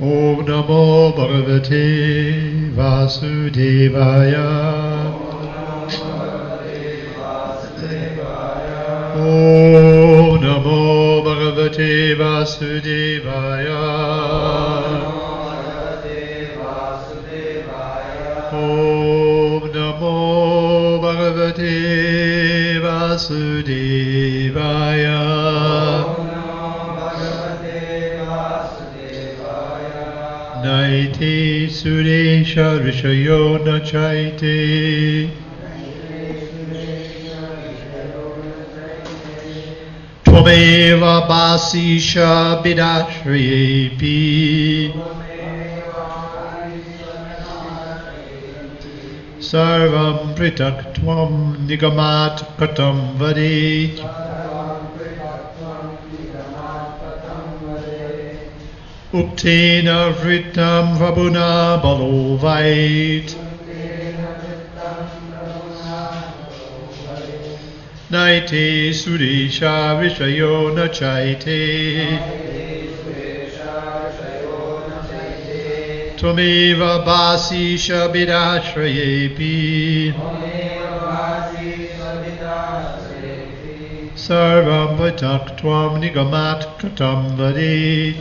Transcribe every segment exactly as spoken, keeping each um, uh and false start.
Om Namo Bhagavate Vasudevaya. Om Namo Bhagavate Vasudevaya. Om Namo Bhagavate Vasudevaya. Naite Suresha Rishayo Nachaite. Tvameva Basisha Bidashrayepi. Sarvam Pritak Tvam Nigamat Katam Vadet. Uktena Vritam Vabuna Balovait. Naite Suresha Rishayo Nachaite. Tvameva Basisha Bidashrayepi. Sarvam Vatak Tvam Nigamat Katam Vadet.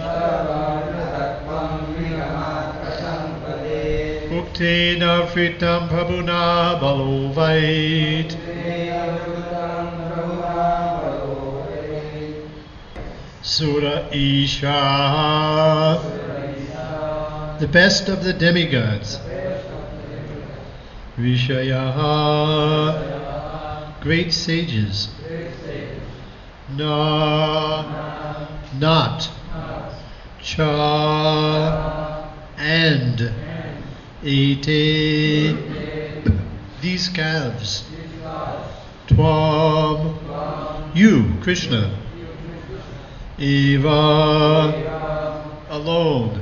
Uktena Vritam Prabhuna Balovait. Sura Isha, the best of the demigods. Rishayaha, great sages. Na, not. Cha, and. Ete, these calves. Tvam, you, Krishna. Eva, alone.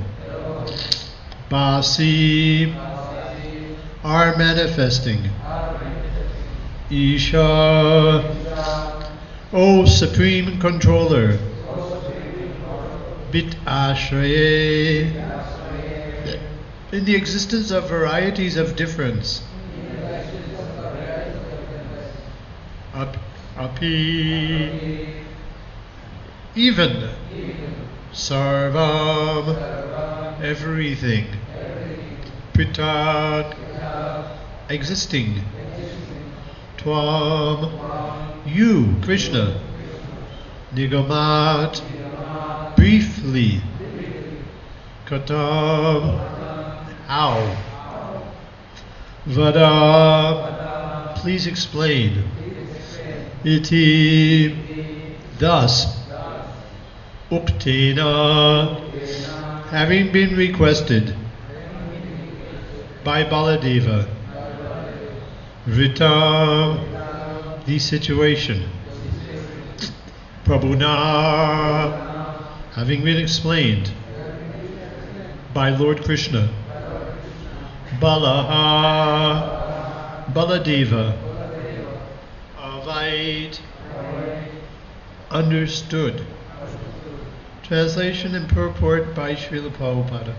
Basi, are manifesting. Isha, O Supreme Controller. Bit Ashraye, in the existence of varieties of difference. Ap, api, even. Sarvam, everything. Pritak, existing. Tvam, you, Krishna. Nigamat, briefly. Katam, how. Vada, please explain. Iti, thus. Uktena, having been requested by Baladeva. Vritam, the situation. Prabhuna, having been explained by Lord Krishna. Balaha, Baladeva, Avait, understood. Translation and purport by Srila Prabhupada.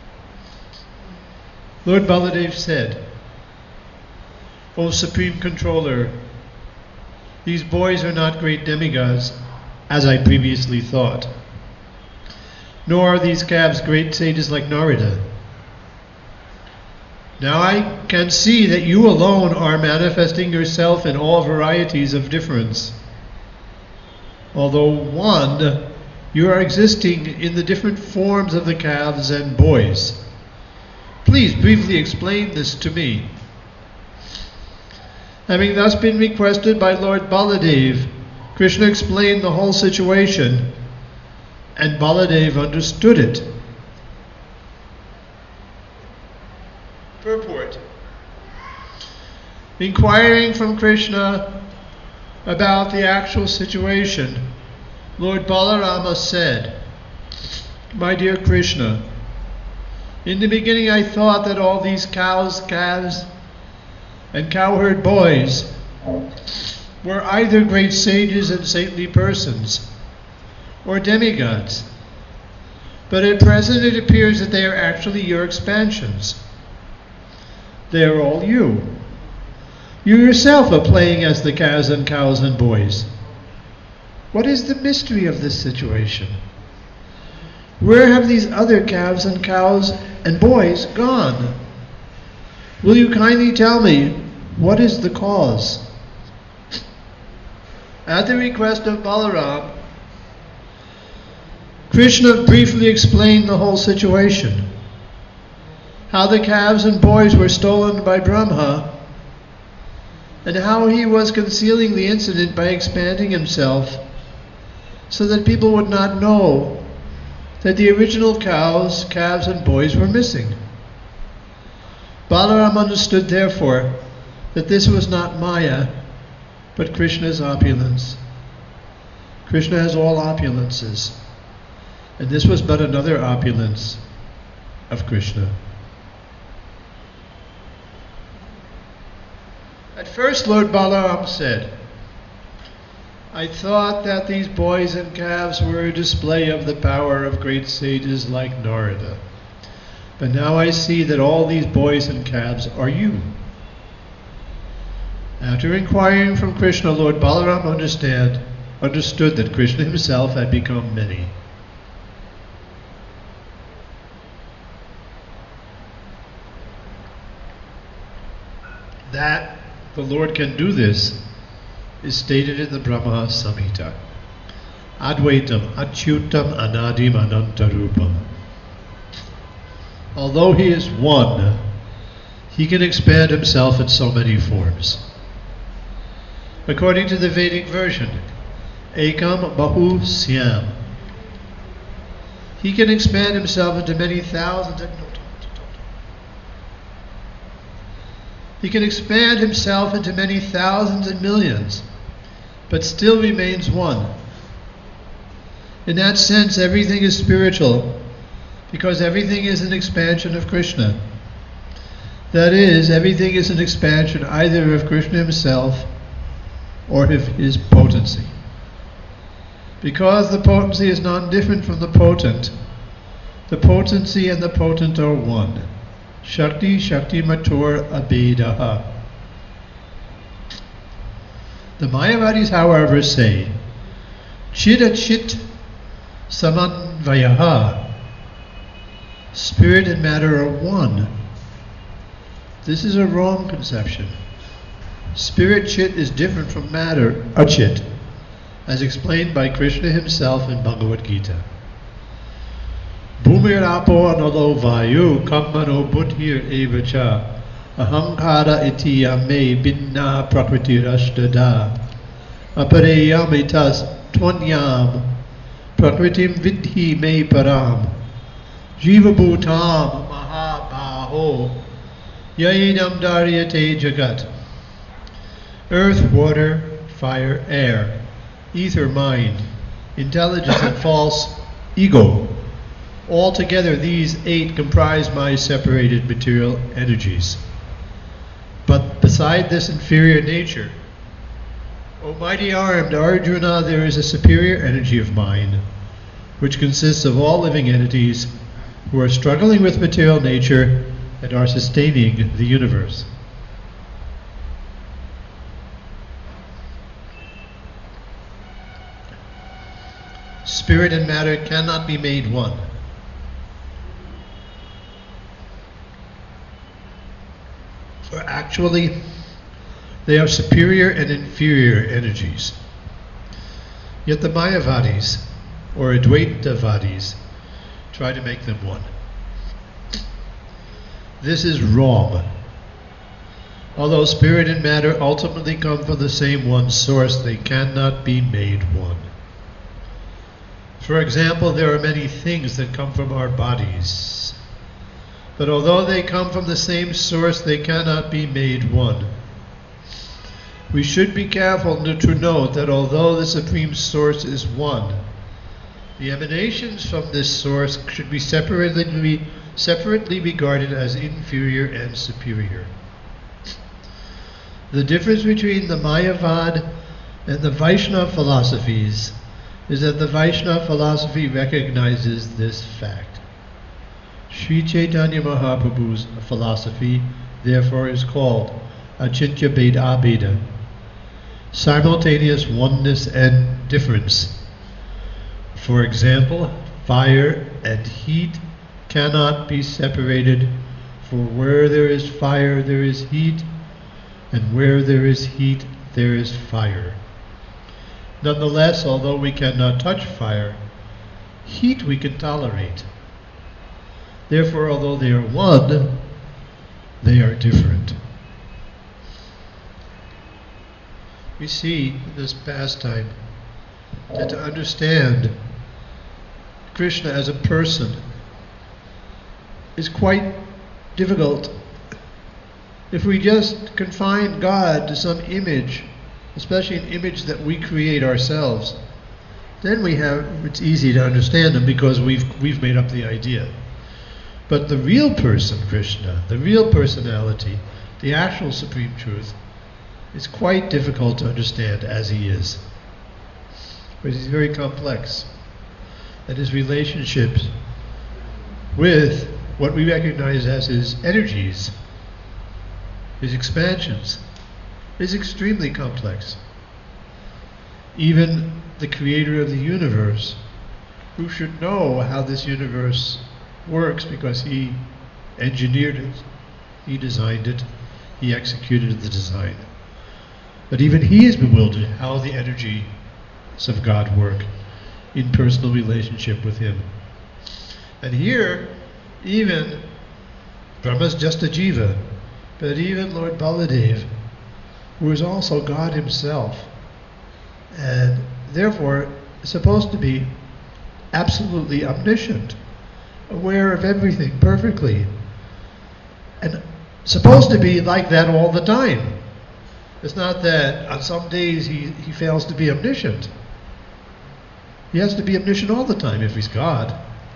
Lord Baladev said, O Supreme Controller, these boys are not great demigods, as I previously thought. Nor are these calves great sages like Narada. Now I can see that you alone are manifesting yourself in all varieties of difference. Although one, you are existing in the different forms of the calves and boys. Please briefly explain this to me. Having thus been requested by Lord Baladev, Krishna explained the whole situation, and Baladev understood it. Purport. Inquiring from Krishna about the actual situation, Lord Balarama said, My dear Krishna, in the beginning I thought that all these cows, calves, and cowherd boys were either great sages and saintly persons, or demigods. But at present it appears that they are actually your expansions. They are all you. You yourself are playing as the calves and cows and boys. What is the mystery of this situation? Where have these other calves and cows and boys gone? Will you kindly tell me what is the cause? At the request of Balaram, Krishna briefly explained the whole situation. How the calves and boys were stolen by Brahma, and how he was concealing the incident by expanding himself so that people would not know that the original cows, calves, and boys were missing. Balaram understood, therefore, that this was not Maya, but Krishna's opulence. Krishna has all opulences, and this was but another opulence of Krishna. At first, Lord Balaram said, I thought that these boys and calves were a display of the power of great sages like Narada. But now I see that all these boys and calves are you. After inquiring from Krishna, Lord Balaram understand, understood that Krishna himself had become many. That the Lord can do this is stated in the Brahma Samhita. Advaitam Achyutam Anadim Anantarupam. Although he is one, he can expand himself in so many forms. According to the Vedic version, Ekam Bahu Syam. He can expand himself into many thousands and He can expand himself into many thousands and millions, but still remains one. In that sense, everything is spiritual, because everything is an expansion of Krishna. That is, everything is an expansion either of Krishna himself or of his potency. Because the potency is non-different from the potent, the potency and the potent are one. Shakti Shakti Matur Abhedaha. The Mayavadis, however, say Chidachit Samanvayaha. Spirit and matter are one. This is a wrong conception. Spirit chit is different from matter achit, as explained by Krishna himself in Bhagavad Gita. Bhumirapo analo vayu kammano buddhir evacha ahankara iti yame binna prakritirashdada apareyamitas tvanyam prakritim vidhi me param jiva bhutam mahabaho yaidam daryate jagat. Earth, water, fire, air, ether, mind, intelligence, and false ego. Altogether, these eight comprise my separated material energies. But beside this inferior nature, O mighty armed Arjuna, there is a superior energy of mine, which consists of all living entities who are struggling with material nature and are sustaining the universe. Spirit and matter cannot be made one. For actually, they are superior and inferior energies. Yet the Mayavadis, or Advaitavadis, try to make them one. This is wrong. Although spirit and matter ultimately come from the same one source, they cannot be made one. For example, there are many things that come from our bodies. But although they come from the same source, they cannot be made one. We should be careful to note that although the Supreme Source is one, the emanations from this source should be separately, separately regarded as inferior and superior. The difference between the Mayavad and the Vaishnava philosophies is that the Vaishnava philosophy recognizes this fact. Sri Chaitanya Mahaprabhu's philosophy, therefore, is called Achintya Bheda Abheda, simultaneous oneness and difference. For example, fire and heat cannot be separated, for where there is fire there is heat, and where there is heat there is fire. Nonetheless, although we cannot touch fire, heat we can tolerate. Therefore, although they are one, they are different. We see in this pastime that to understand Krishna as a person is quite difficult. If we just confine God to some image, especially an image that we create ourselves, then we have it's easy to understand him because we've we've made up the idea. But the real person, Krishna, the real personality, the actual supreme truth, is quite difficult to understand as he is. Because he's very complex. And his relationships with what we recognize as his energies, his expansions, is extremely complex. Even the creator of the universe, who should know how this universe works because he engineered it, he designed it, he executed the design. But even he is bewildered how the energies of God work in personal relationship with him. And here, even Brahma's just a jiva, but even Lord Baladev, who is also God himself, and therefore supposed to be absolutely omniscient, aware of everything perfectly, and supposed to be like that all the time. It's not that on some days he, he fails to be omniscient. He has to be omniscient all the time if he's God.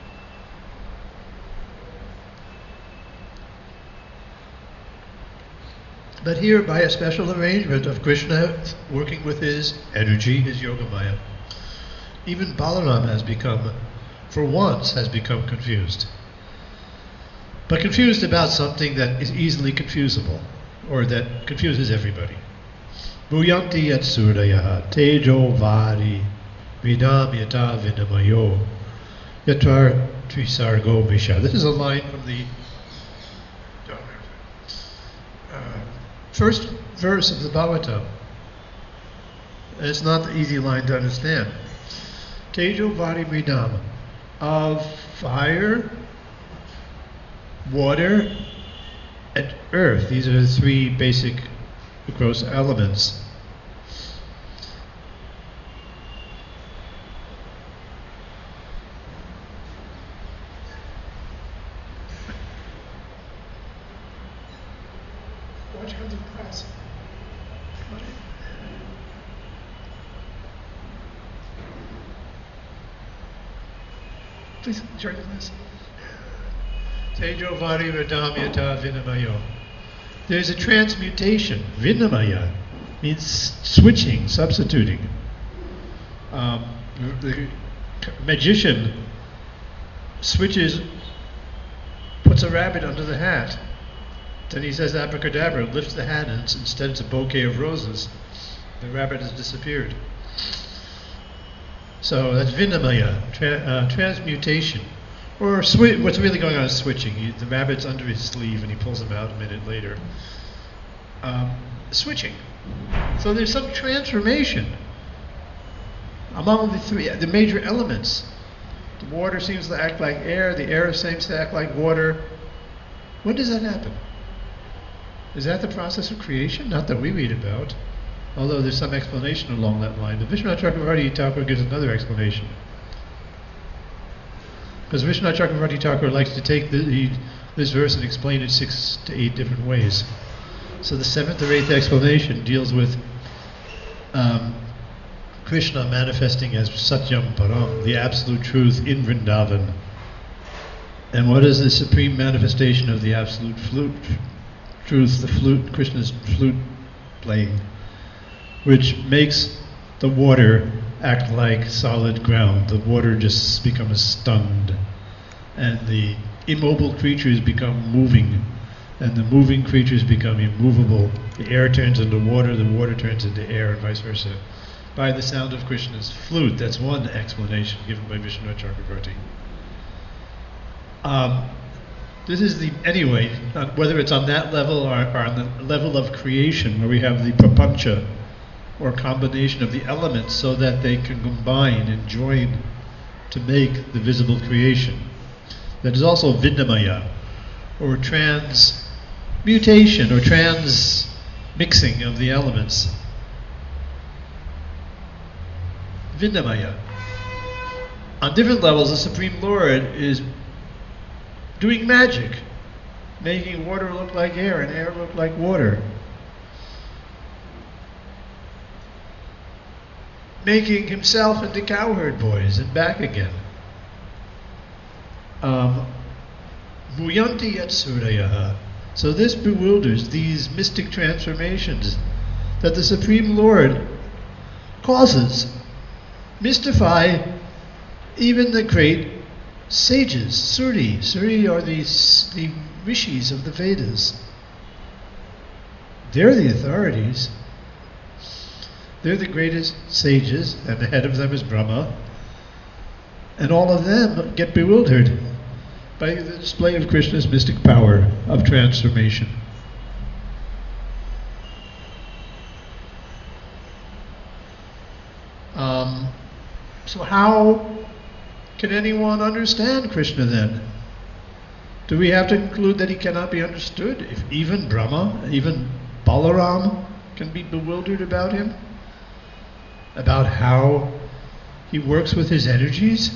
But here, by a special arrangement of Krishna working with his energy, his Yogamaya, even Balaram has become, for once, has become confused. But confused about something that is easily confusable, or that confuses everybody. Bhuyanti yat surdayaha tejo vari vidam yata vinamayo yatar trisargo misha. This is a line from the uh, first verse of the Bhagavatam. It's not an easy line to understand. Tejo vari vidam, of fire, water, and earth. These are the three basic gross elements. Watch how the press. Please join this. Tejo vari vidam yata vinamayo. There's a transmutation. Vinamaya means switching, substituting. Um, the magician switches, puts a rabbit under the hat. Then he says abracadabra, lifts the hat, and instead it's a bouquet of roses. The rabbit has disappeared. So that's Vinamaya, tra- uh, transmutation. Or swi- what's really going on is switching. He, the rabbit's under his sleeve and he pulls him out a minute later. Um, switching. So there's some transformation among the three, the major elements. The water seems to act like air, the air seems to act like water. When does that happen? Is that the process of creation? Not that we read about, although there's some explanation along that line. The Vishwanath Chakravarti Thakur gives another explanation. Because Vishwanath Chakravarti Thakur likes to take the, the, this verse and explain it six to eight different ways. So the seventh or eighth explanation deals with um, Krishna manifesting as Satyam Param, the absolute truth in Vrindavan. And what is the supreme manifestation of the absolute flute, truth, the flute, Krishna's flute playing, which makes the water act like solid ground. The water just becomes stunned, and the immobile creatures become moving, and the moving creatures become immovable. The air turns into water, the water turns into air, and vice versa, by the sound of Krishna's flute. That's one explanation given by Vishnu Chakravarti. Um, this is the, anyway, uh, whether it's on that level or, or on the level of creation, where we have the prapancha, or combination of the elements, so that they can combine and join to make the visible creation. That is also Vindamaya, or transmutation, or transmixing of the elements. Vindamaya. On different levels, the Supreme Lord is doing magic, making water look like air and air look like water, making himself into cowherd boys and back again. Um, Muyanti Yatsurayaha. So this bewilders, these mystic transformations that the Supreme Lord causes, mystify even the great sages. Suri. Suri are the, the rishis of the Vedas. They're the authorities. They're the greatest sages, and the head of them is Brahma. And all of them get bewildered by the display of Krishna's mystic power of transformation. Um, so how can anyone understand Krishna then? Do we have to conclude that he cannot be understood? If even Brahma, even Balaram can be bewildered about him? About how he works with his energies?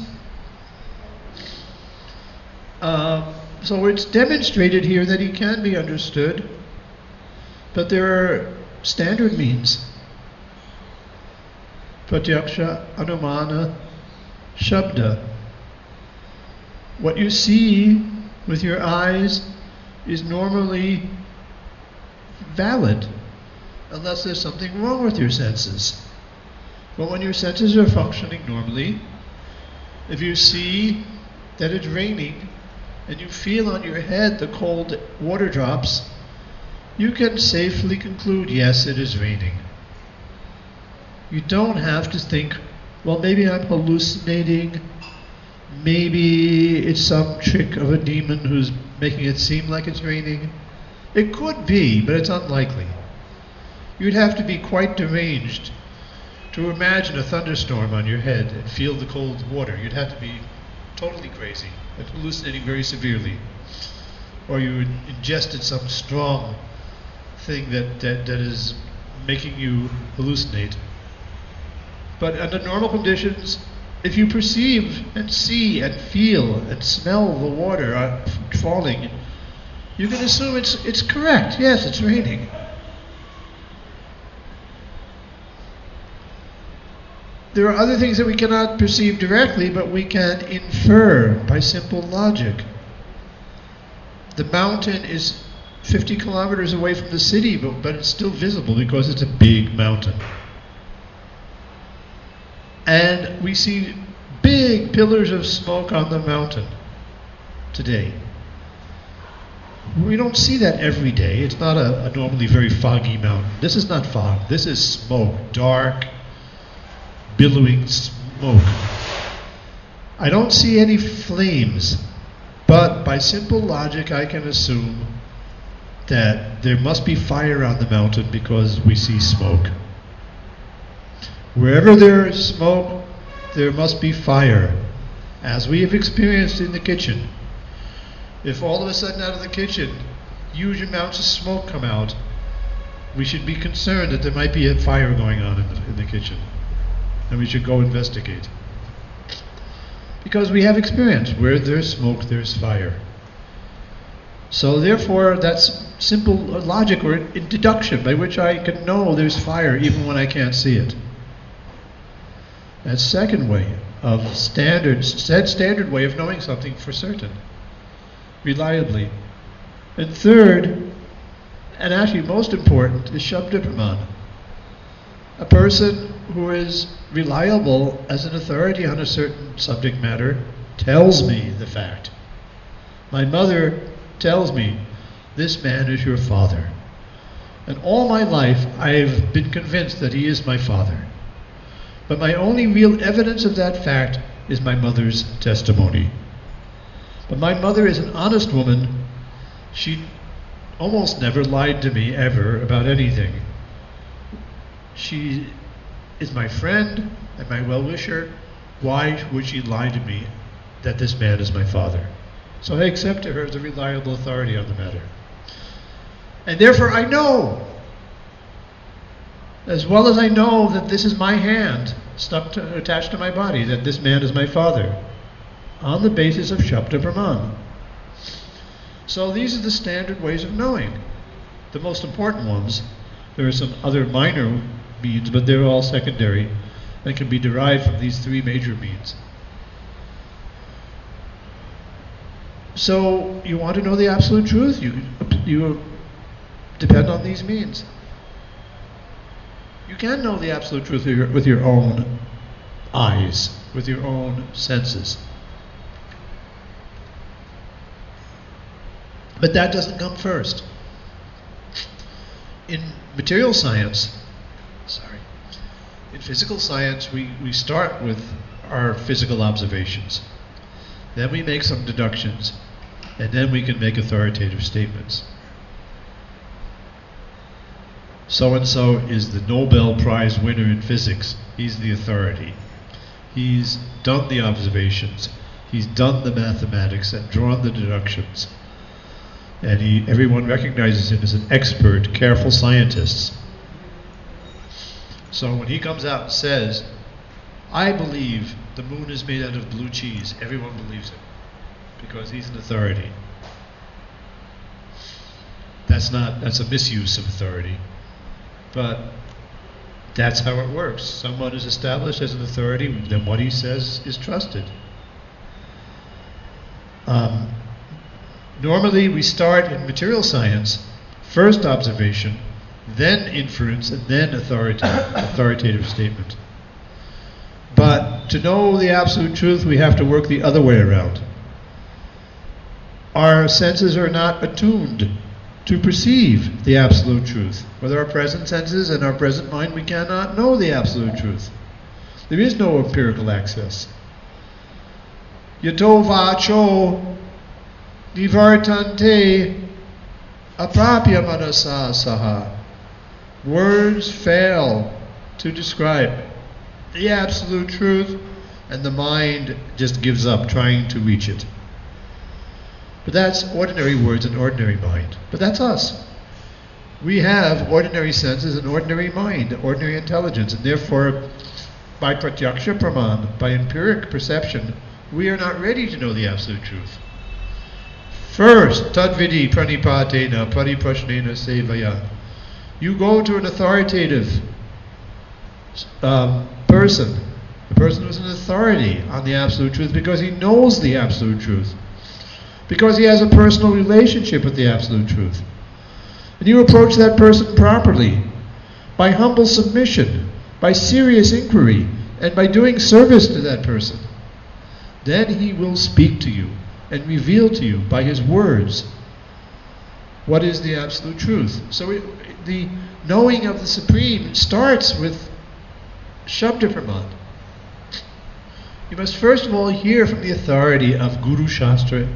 Uh, so it's demonstrated here that he can be understood, but there are standard means. Pratyaksha, Anumana, Shabda. What you see with your eyes is normally valid, unless there's something wrong with your senses. But when your senses are functioning normally, if you see that it's raining and you feel on your head the cold water drops, you can safely conclude, yes, it is raining. You don't have to think, well, maybe I'm hallucinating, maybe it's some trick of a demon who's making it seem like it's raining. It could be, but it's unlikely. You'd have to be quite deranged to imagine a thunderstorm on your head and feel the cold water. You'd have to be totally crazy and hallucinating very severely. Or you ingested some strong thing that, that, that is making you hallucinate. But under normal conditions, if you perceive and see and feel and smell the water uh, falling, you can assume it's it's correct. Yes, it's raining. There are other things that we cannot perceive directly, but we can infer by simple logic. The mountain is fifty kilometers away from the city, but, but it's still visible because it's a big mountain. And we see big pillars of smoke on the mountain today. We don't see that every day. It's not a, a normally very foggy mountain. This is not fog. This is smoke, dark, billowing smoke. I don't see any flames, but by simple logic I can assume that there must be fire on the mountain because we see smoke. Wherever there is smoke, there must be fire, as we have experienced in the kitchen. If all of a sudden out of the kitchen huge amounts of smoke come out, we should be concerned that there might be a fire going on in the, in the kitchen, and we should go investigate. Because we have experience. Where there's smoke, there's fire. So therefore, that's simple logic or deduction by which I can know there's fire even when I can't see it. That's second way of standard, standard way of knowing something for certain, reliably. And third, and actually most important, is Shabda Praman. A person who is reliable as an authority on a certain subject matter tells me the fact. My mother tells me, this man is your father. And all my life I've been convinced that he is my father. But my only real evidence of that fact is my mother's testimony. But my mother is an honest woman. She almost never lied to me ever about anything. She is my friend and my well-wisher. Why would she lie to me that this man is my father? So I accept her as a reliable authority on the matter. And therefore I know, as well as I know that this is my hand stuck to, attached to my body, that this man is my father, on the basis of Shabda Brahman. So these are the standard ways of knowing. The most important ones. There are some other minor means, but they're all secondary and can be derived from these three major means. So you want to know the absolute truth, you, you depend on these means. You can know the absolute truth with your, with your own eyes, with your own senses. But that doesn't come first. In material science, sorry, in physical science, we, we start with our physical observations. Then we make some deductions, and then we can make authoritative statements. So-and-so is the Nobel Prize winner in physics. He's the authority. He's done the observations. He's done the mathematics and drawn the deductions. And he, everyone recognizes him as an expert, careful scientist. So when he comes out and says, I believe the moon is made out of blue cheese, everyone believes him, because he's an authority. That's not, that's a misuse of authority. But that's how it works. Someone is established as an authority, then what he says is trusted. Um, normally we start in material science, first observation, then inference, and then authoritative, authoritative statement. But to know the absolute truth, we have to work the other way around. Our senses are not attuned to perceive the absolute truth. With our present senses and our present mind, we cannot know the absolute truth. There is no empirical access. Yato vacho nivartante aprapya manasa saha. Words fail to describe the absolute truth, and the mind just gives up trying to reach it. But that's ordinary words and ordinary mind. But that's us. We have ordinary senses and ordinary mind, ordinary intelligence, and therefore, by pratyaksha praman, by empiric perception, we are not ready to know the absolute truth. First, tadvidi pranipatena pariprashnena sevaya. You go to an authoritative um, person, the person who's an authority on the absolute truth, because he knows the absolute truth, because he has a personal relationship with the absolute truth. And you approach that person properly, by humble submission, by serious inquiry, and by doing service to that person. Then he will speak to you and reveal to you by his words what is the absolute truth. So it, the knowing of the Supreme starts with Shabda Praman. You must first of all hear from the authority of Guru Shastra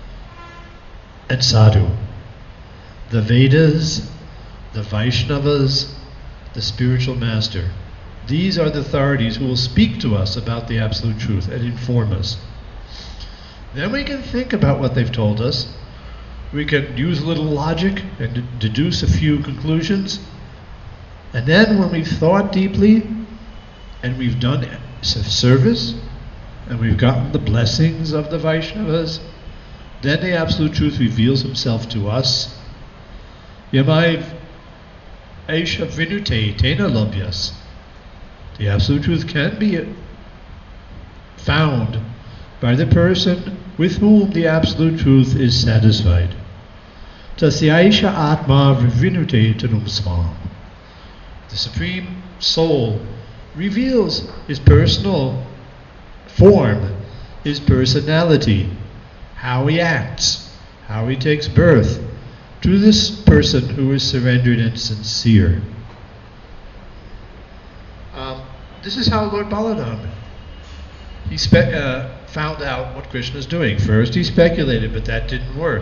and Sadhu. The Vedas, the Vaishnavas, the spiritual master. These are the authorities who will speak to us about the absolute truth and inform us. Then we can think about what they've told us. We can use a little logic and d- deduce a few conclusions. And then when we've thought deeply and we've done service and we've gotten the blessings of the Vaishnavas, then the absolute truth reveals himself to us. Yamai Aisha Vinute Tena Labhyas. The absolute truth can be found by the person with whom the absolute truth is satisfied. Tasyaisha Atma Vinute Tanum Swam. The Supreme Soul reveals his personal form, his personality, how he acts, how he takes birth, to this person who is surrendered and sincere. Um, this is how Lord Balaram, he spe- uh, found out what Krishna is doing. First he speculated, but that didn't work.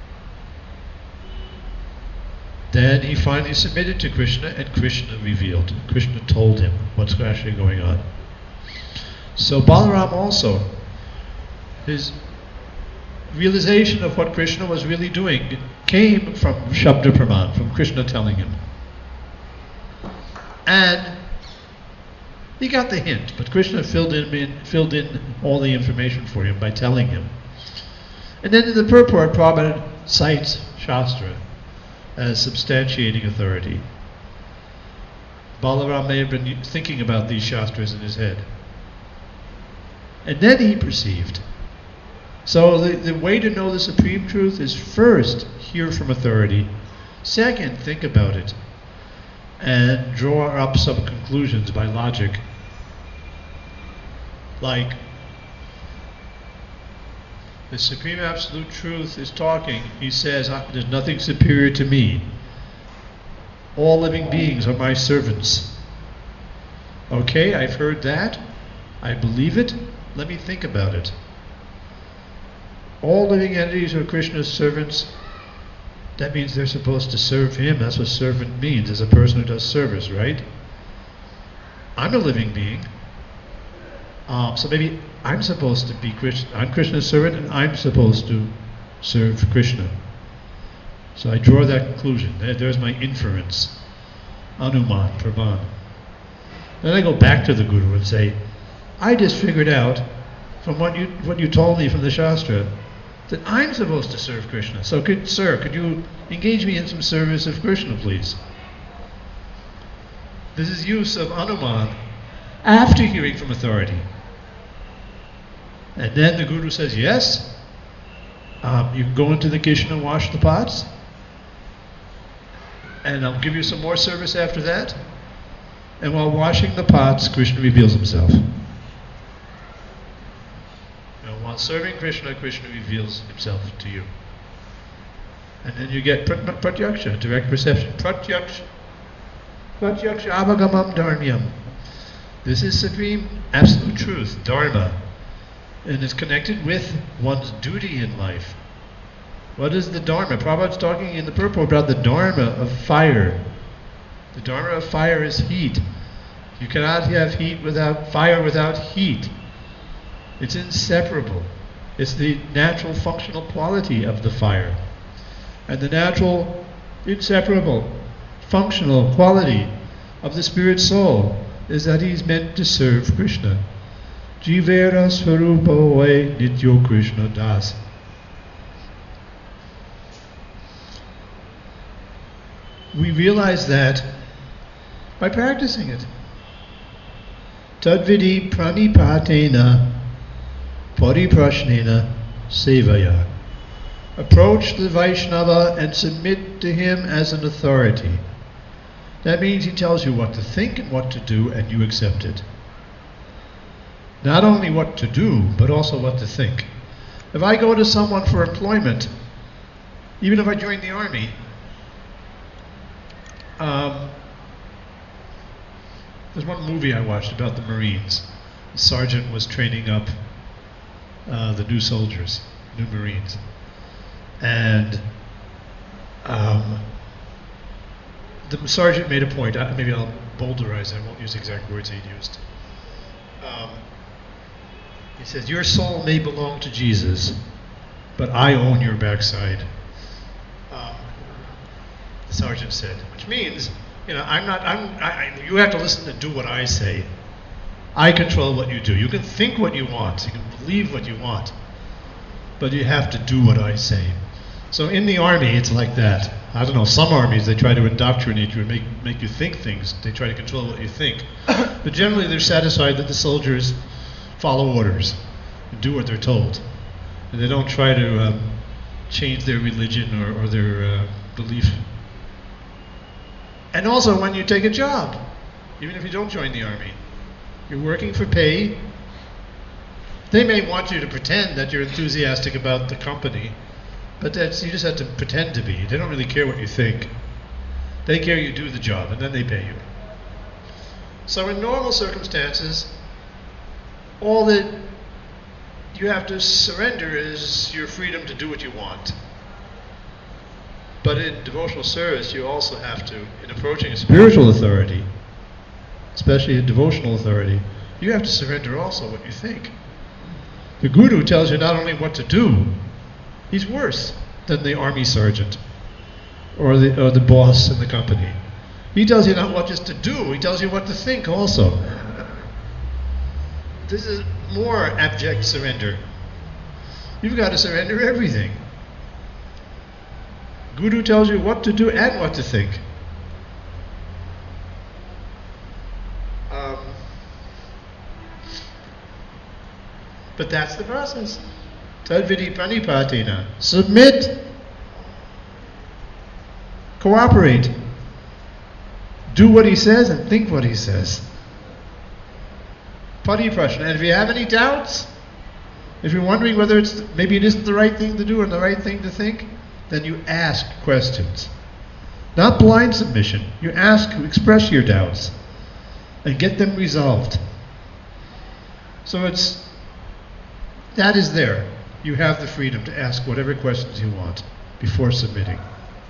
Then he finally submitted to Krishna, and Krishna revealed. Krishna told him what's actually going on. So Balaram also, his realization of what Krishna was really doing came from Shabda Praman, from Krishna telling him. And he got the hint, but Krishna filled in, filled in all the information for him by telling him. And then in the purport, Prabhupada cites Shastra as substantiating authority. Balaram may have been thinking about these Shastras in his head. And then he perceived. So the, the way to know the supreme truth is first, hear from authority. Second, think about it. And draw up some conclusions by logic. Like, the Supreme Absolute Truth is talking. He says, there's nothing superior to me. All living beings are my servants. Okay, I've heard that. I believe it. Let me think about it. All living entities are Krishna's servants. That means they're supposed to serve him. That's what servant means, as a person who does service, right? I'm a living being. Um, so maybe I'm supposed to be Krishna. I'm Krishna's servant, and I'm supposed to serve Krishna. So I draw that conclusion. There, there's my inference. Anuman, Praman. Then I go back to the Guru and say, I just figured out from what you what you told me from the Shastra that I'm supposed to serve Krishna. So, could, sir, could you engage me in some service of Krishna, please? This is use of Anuman after hearing from authority. And then the Guru says, yes, um, you can go into the kitchen and wash the pots, and I'll give you some more service after that. And while washing the pots, Krishna reveals himself. While serving Krishna, Krishna reveals himself to you. And then you get prat- pratyaksha, direct perception. Pratyaksha. Pratyaksha avagamam dharmyam. This is supreme absolute truth, dharma. And it's connected with one's duty in life. What is the dharma? Prabhupada's talking in the purport about the dharma of fire. The dharma of fire is heat. You cannot have heat without fire without heat. It's inseparable. It's the natural functional quality of the fire. And the natural, inseparable, functional quality of the spirit soul is that he's meant to serve Krishna. Jivera Swarupa Vai Nityo Krishna Das. We realize that by practicing it. Tadvidi pranipatena pariprashnena sevaya. Approach the Vaishnava and submit to him as an authority. That means he tells you what to think and what to do, and you accept it. Not only what to do, but also what to think. If I go to someone for employment, even if I join the army, um, there's one movie I watched about the Marines. The sergeant was training up uh, the new soldiers, new Marines. And um, the sergeant made a point. Uh, maybe I'll boulderize it. I won't use the exact words he used. Um, he says, your soul may belong to Jesus, but I own your backside. Um, the sergeant said, which means, you know, I'm not, I'm, I, I, you have to listen and do what I say. I control what you do. You can think what you want. You can believe what you want. But you have to do what I say. So in the army, it's like that. I don't know, some armies, they try to indoctrinate you and make, make you think things. They try to control what you think. But generally, they're satisfied that the soldiers follow orders and do what they're told. And they don't try to um, change their religion or, or their uh, belief. And also when you take a job, even if you don't join the army, You're working for pay. They may want you to pretend that you're enthusiastic about the company, but that's, you just have to pretend to be. They don't really care what you think. They care you do the job, and then they pay you. So in normal circumstances, all that you have to surrender is your freedom to do what you want. But in devotional service, you also have to, in approaching a spiritual authority, especially a devotional authority, you have to surrender also what you think. The guru tells you not only what to do, he's worse than the army sergeant or the, or the boss in the company. He tells you not what just to do, he tells you what to think also. This is more abject surrender. You've got to surrender everything. Guru tells you what to do and what to think. Um, but that's the process. Tadvidi pranipatina. Submit. Cooperate. Do what he says and think what he says. Pariprashna. And if you have any doubts, if you're wondering whether it's maybe it isn't the right thing to do or the right thing to think, then you ask questions. Not blind submission. You ask, express your doubts, and get them resolved. So it's, that is there. You have the freedom to ask whatever questions you want before submitting.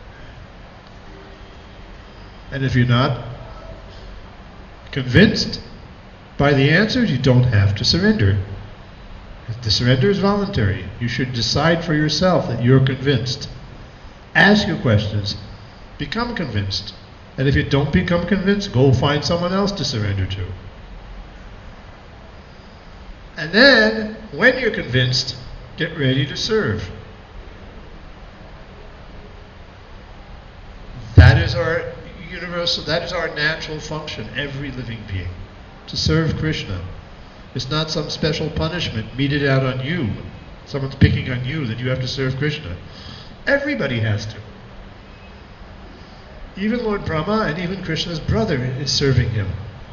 And if you're not convinced by the answers, you don't have to surrender. The surrender is voluntary. You should decide for yourself that you're convinced. Ask your questions. Become convinced. And if you don't become convinced, go find someone else to surrender to. And then, when you're convinced, get ready to serve. That is our universal, that is our natural function, every living being. To serve Krishna. It's not some special punishment meted out on you. Someone's picking on you that you have to serve Krishna. Everybody has to. Even Lord Brahma and even Krishna's brother is serving him.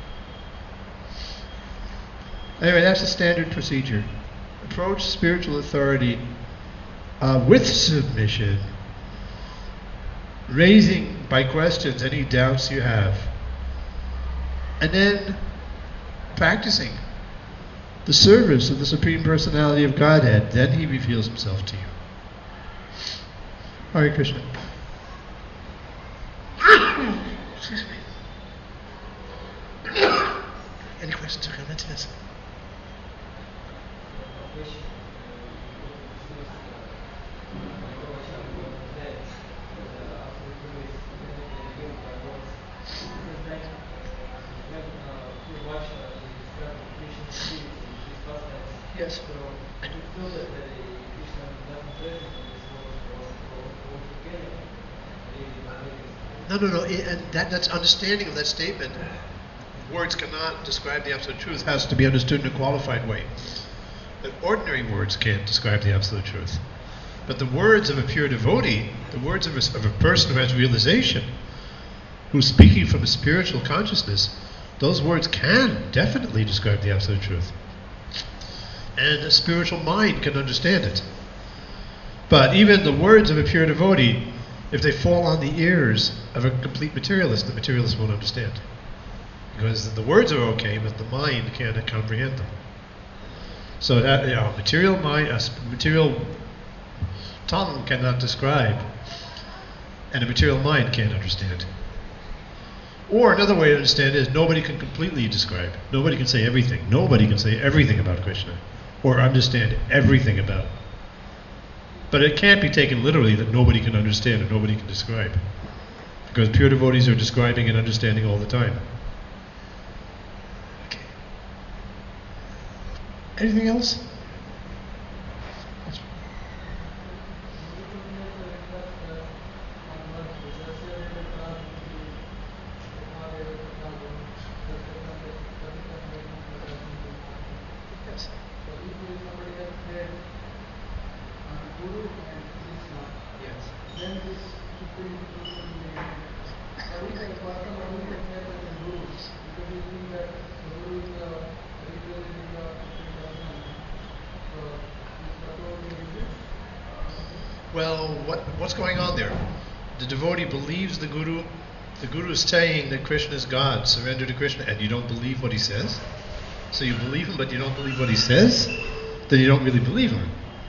Anyway, that's the standard procedure. Approach spiritual authority uh, with submission, raising by questions any doubts you have, and then practicing the service of the Supreme Personality of Godhead. Then he reveals himself to you. Hare Krishna. Excuse me. Any questions or comments? Yes. Yes. I do. No, no, no. And that, that's understanding of that statement. Words cannot describe the absolute truth. It has to be understood in a qualified way. That ordinary words can't describe the absolute truth. But the words of a pure devotee, the words of a, of a person who has realization, who's speaking from a spiritual consciousness, those words can definitely describe the absolute truth. And a spiritual mind can understand it. But even the words of a pure devotee, if they fall on the ears of a complete materialist, the materialist won't understand. Because the words are okay, but the mind can't comprehend them. So that, you know, material mind, a material tongue cannot describe, and a material mind can't understand. Or another way to understand it is nobody can completely describe. Nobody can say everything. Nobody can say everything about Krishna, or understand everything about. But it can't be taken literally that nobody can understand and nobody can describe. Because pure devotees are describing and understanding all the time. Okay. Anything else? Well, what what's going on there? The devotee believes the guru. The guru is saying that Krishna is God. Surrender to Krishna, and you don't believe what he says. So you believe him, but you don't believe what he says. Then you don't really believe him.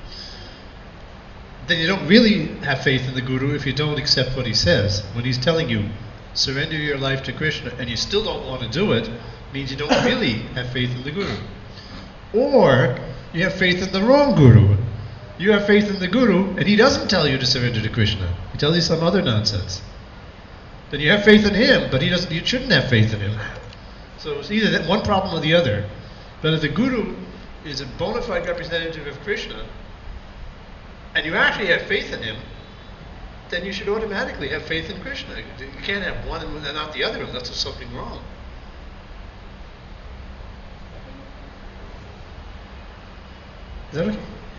Then you don't really have faith in the guru if you don't accept what he says. When he's telling you, surrender your life to Krishna, and you still don't want to do it, means you don't really have faith in the guru. Or you have faith in the wrong guru. You have faith in the guru, and he doesn't tell you to surrender to Krishna. He tells you some other nonsense. Then you have faith in him, but he doesn't. You shouldn't have faith in him. So it's either that one problem or the other. But if the guru is a bona fide representative of Krishna, and you actually have faith in him, then you should automatically have faith in Krishna. You can't have one and not the other unless there's something wrong. Is that okay?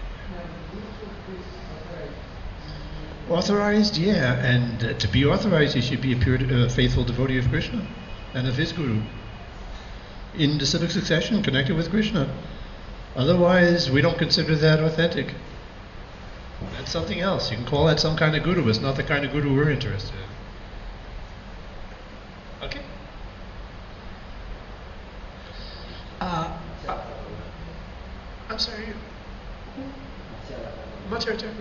Authorized, yeah, and uh, to be authorized, he should be a pure, uh, faithful devotee of Krishna and of his guru, in disciplic succession, connected with Krishna. Otherwise, we don't consider that authentic. That's something else. You can call that some kind of guru, but it's not the kind of guru we're interested in. Okay? Uh, uh, I'm sorry. Machar Thakur.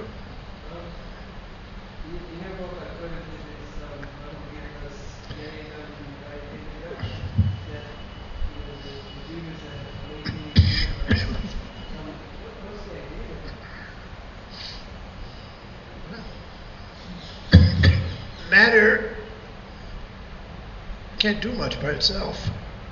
Matter can't do much by itself.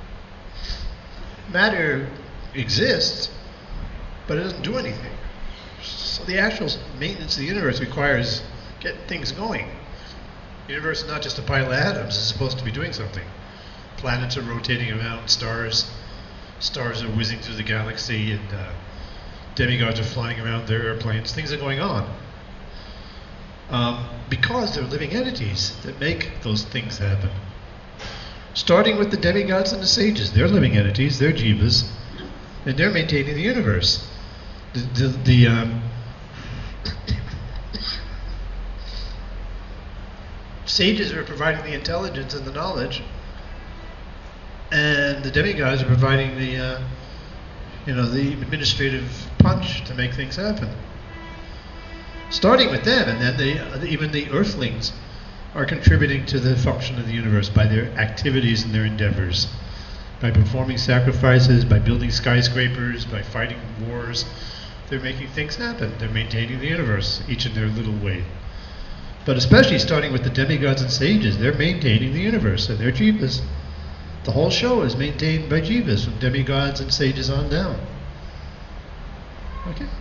Matter exists, but it doesn't do anything. So the actual maintenance of the universe requires getting things going. The universe is not just a pile of atoms. It's supposed to be doing something. Planets are rotating around stars. Stars are whizzing through the galaxy, and uh, demigods are flying around their airplanes. Things are going on. Um, because they're living entities that make those things happen. Starting with the demigods and the sages. They're living entities. They're jivas. And they're maintaining the universe. The, the, the um, sages are providing the intelligence and the knowledge, and the demigods are providing the, uh, you know, the administrative punch to make things happen. Starting with them, and then they, uh, even the earthlings are contributing to the function of the universe by their activities and their endeavors, by performing sacrifices, by building skyscrapers, by fighting wars. They're making things happen. They're maintaining the universe, each in their little way. But especially starting with the demigods and sages, they're maintaining the universe, and they're jivas. The whole show is maintained by jivas, from demigods and sages on down. Okay?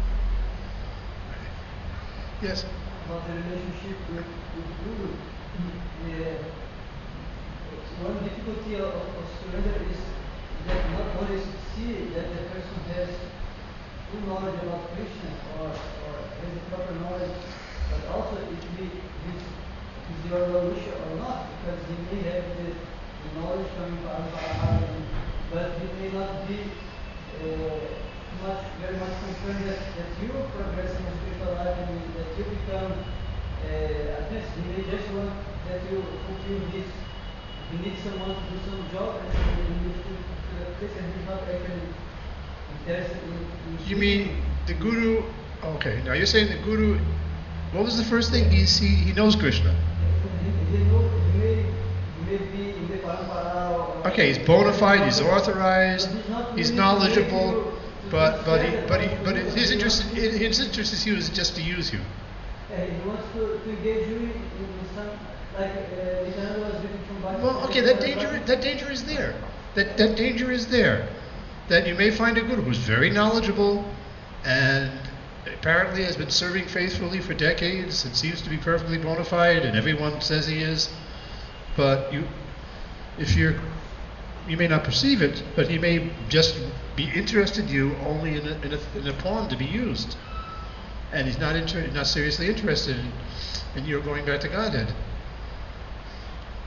Yes? About the relationship with, with Guru. Uh, one difficulty of, of surrender is that not only see that the person has full knowledge about Krishna or, or has the proper knowledge, but also if he is, is your wish or not, because he may have the, the knowledge coming from Parampara, but he may not be uh, much, very much concerned that, that you progress in the spiritual life and that you become uh, at least he may just want that you fulfill his, he needs someone to do some job and he needs to fulfill this and he's not actually interested in, in You mean the guru? Okay, now you're saying the guru. What was the first thing? He's, he he knows Krishna. He, he, know, he, may, he may be in the parampara or, Okay, he's bona fide. He's authorized. He's knowledgeable. But but he but he but his interest his interest is used just to use you. Uh, he wants to, to engage you in some like uh, Nityananda was reading from Bhagavad. Well, okay, that danger that danger is there. That that danger is there. That you may find a guru who's very knowledgeable and apparently has been serving faithfully for decades and seems to be perfectly bona fide, and everyone says he is. But you, if you're, you may not perceive it, but he may just be interested in you only in a, in a, in a pawn to be used, and he's not inter- not seriously interested in, in your going back to Godhead.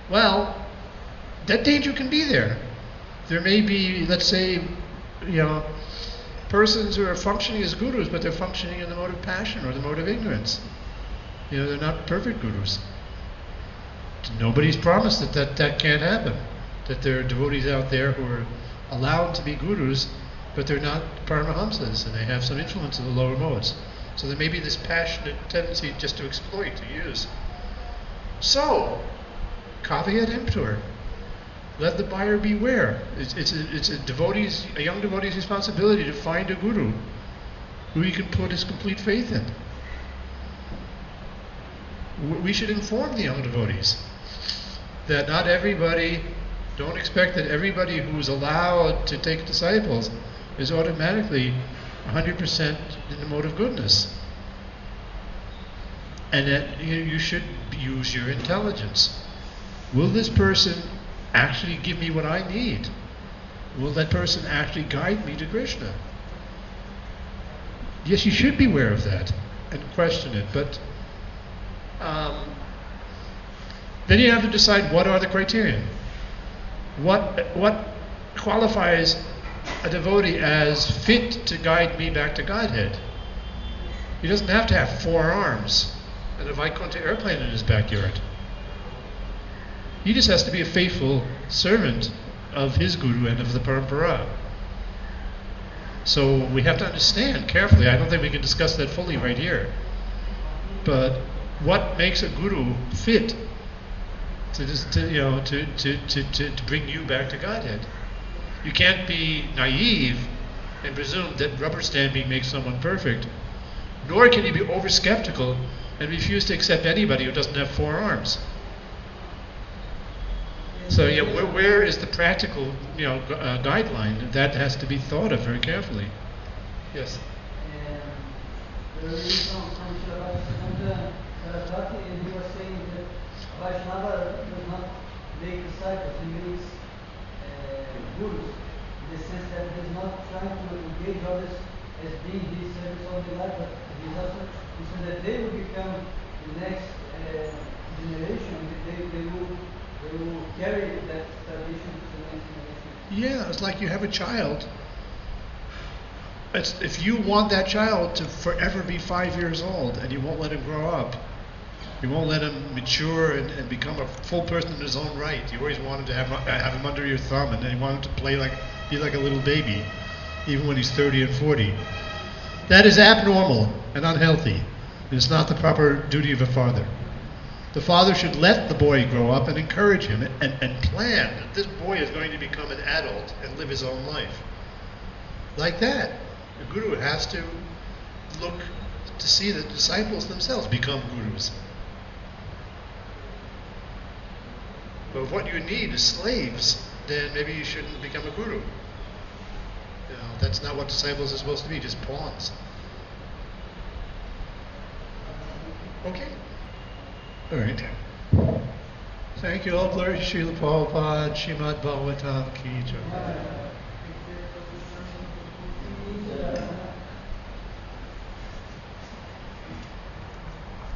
Well, that danger can be there. There may be, let's say, you know, persons who are functioning as gurus, but they're functioning in the mode of passion or the mode of ignorance. You know, they're not perfect gurus. Nobody's promised that that, that can't happen. That there are devotees out there who are allowed to be gurus, but they're not Paramahamsas, and they have some influence in the lower modes. So there may be this passionate tendency just to exploit, to use. So, caveat emptor. Let the buyer beware. It's, it's, a, it's a devotee's, a young devotee's responsibility to find a guru who he can put his complete faith in. We should inform the young devotees that not everybody, don't expect that everybody who's allowed to take disciples is automatically one hundred percent in the mode of goodness. And that you, you should use your intelligence. Will this person actually give me what I need? Will that person actually guide me to Krishna? Yes, you should be aware of that and question it, but um, then you have to decide what are the criteria. What what qualifies a devotee as fit to guide me back to Godhead? He doesn't have to have four arms and a Vaikuntha airplane in his backyard. He just has to be a faithful servant of his guru and of the parampara. So we have to understand carefully. I don't think we can discuss that fully right here. But what makes a guru fit to, just, to you know to, to, to, to, to bring you back to Godhead? You can't be naive and presume that rubber stamping makes someone perfect. Nor can you be over skeptical and refuse to accept anybody who doesn't have four arms. So yeah, where, where is the practical, you know, gu- uh, guideline? That has to be thought of very carefully. Yes. And there is from from Srila Bhaktisiddhanta Saraswati, and he was saying that Vaishnava does not make disciples, he makes uh, gurus, in the sense that he is not trying to engage others as being his service all the life, but he is also so that they will become the next uh, generation, and they, they will they will carry that tradition to the next generation. Yeah, it's like you have a child. It's, if you want that child to forever be five years old and you won't let him grow up, you won't let him mature and, and become a full person in his own right. You always want him to have have him under your thumb, and then you want him to play like be like a little baby, even when he's thirty and forty. That is abnormal and unhealthy. It's not the proper duty of a father. The father should let the boy grow up and encourage him and, and plan that this boy is going to become an adult and live his own life. Like that. The guru has to look to see that disciples themselves become gurus. But if what you need is slaves, then maybe you shouldn't become a guru. You know, that's not what disciples are supposed to be, just pawns. Okay. All right. Thank you all. Glory to Srila Prabhupada, Srimad Bhagavatam Ki Jai.